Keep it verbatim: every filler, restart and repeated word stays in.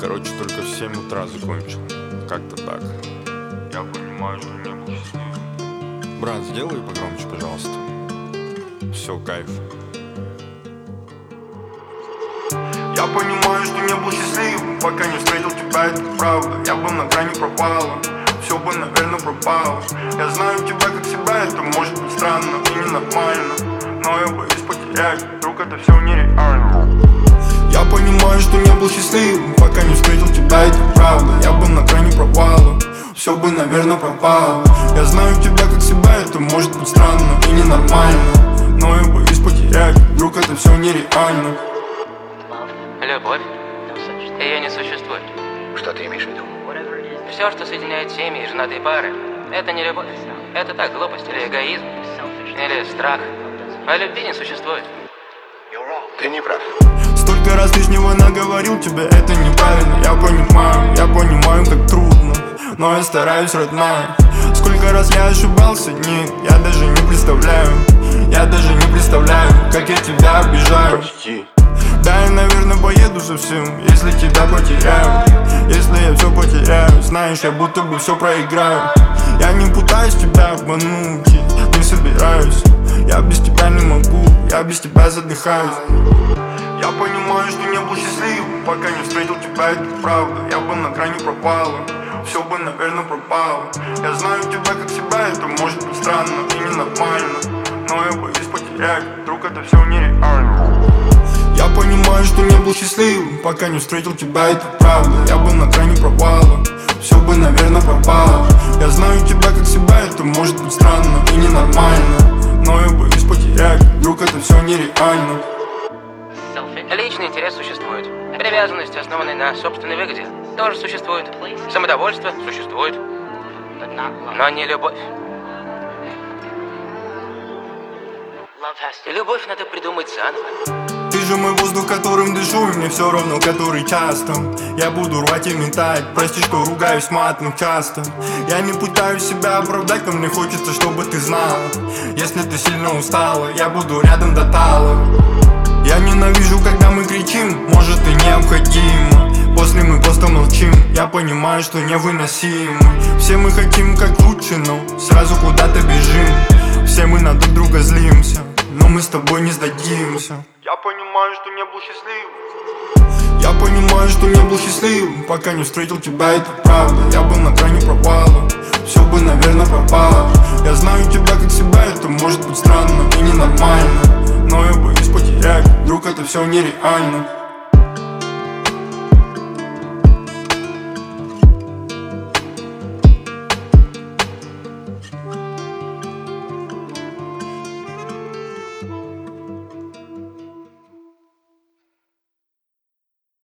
Короче, только в семь утра закончил. Как-то так. Я понимаю, что не был счастлив. Брат, сделай погромче, пожалуйста. Все, кайф. Я понимаю, что не был счастливым, пока не встретил тебя, это правда. Я был на грани провала, все бы, наверное, пропало. Я знаю тебя как себя, это может быть странно и ненормально, но я боюсь потерять, вдруг это все нереально. Я понимаю, что не был счастливым, пока не встретил тебя, это правда. Я был на грани провала, все бы, наверное, пропало. Я знаю тебя как себя, это может быть странно и ненормально, но я боюсь потерять, вдруг это все нереально. Любовь? Ее не существует. Что ты имеешь в виду? Все, что соединяет семьи и женатые пары, это не любовь. Это так, глупость или эгоизм, или страх. А любви не существует. Ты не прав. Столько раз лишнего наговорил тебе, это неправильно. Я понимаю, я понимаю, как трудно, но я стараюсь, родная. Сколько раз я ошибался, нет, я даже не представляю. Я даже не представляю, как я тебя обижаю. Прости. Да, я, наверное, поеду совсем, если тебя потеряю. Если я все потеряю, знаешь, я будто бы все проиграю. Я не пытаюсь тебя обмануть, не собираюсь. Я без тебя не могу, я без тебя задыхаюсь. Я понимаю, что не был счастливым, пока не встретил тебя, это правда. Я был на грани провала, все бы, наверное, пропало. Я знаю тебя как себя, это может быть странно и ненормально, но я боюсь потерять, вдруг это все нереально. Я понимаю, что не был счастливым, пока не встретил тебя, это правда. Я был на грани провала, все бы, наверное, пропало. Я знаю тебя как себя, это может быть странно и ненормально, но я боюсь потерять, вдруг это все нереально. Личный интерес существует. Привязанность, основанная на собственной выгоде, тоже существует. Самодовольство существует. Но не любовь. Любовь надо придумать заново. Ты же мой воздух, которым дышу, и мне все равно, который час там. Я буду рвать и метать, прости, что ругаюсь матом часто. Я не пытаюсь себя оправдать, но мне хочется, чтобы ты знала. Если ты сильно устала, я буду рядом до тала. Я ненавижу, когда мы кричим, может и необходимо. После мы просто молчим, я понимаю, что невыносимо. Все мы хотим как лучше, но сразу куда-то бежим. Все мы на друг друга злимся, но мы с тобой не сдадимся. Я понимаю, что не был счастливым. Я понимаю, что не был счастливым, пока не встретил тебя, это правда. Я был на грани провала, все бы, наверное, пропало. Я знаю тебя как себя, это может быть странно и ненормально, но я боюсь потерять, вдруг это все нереально.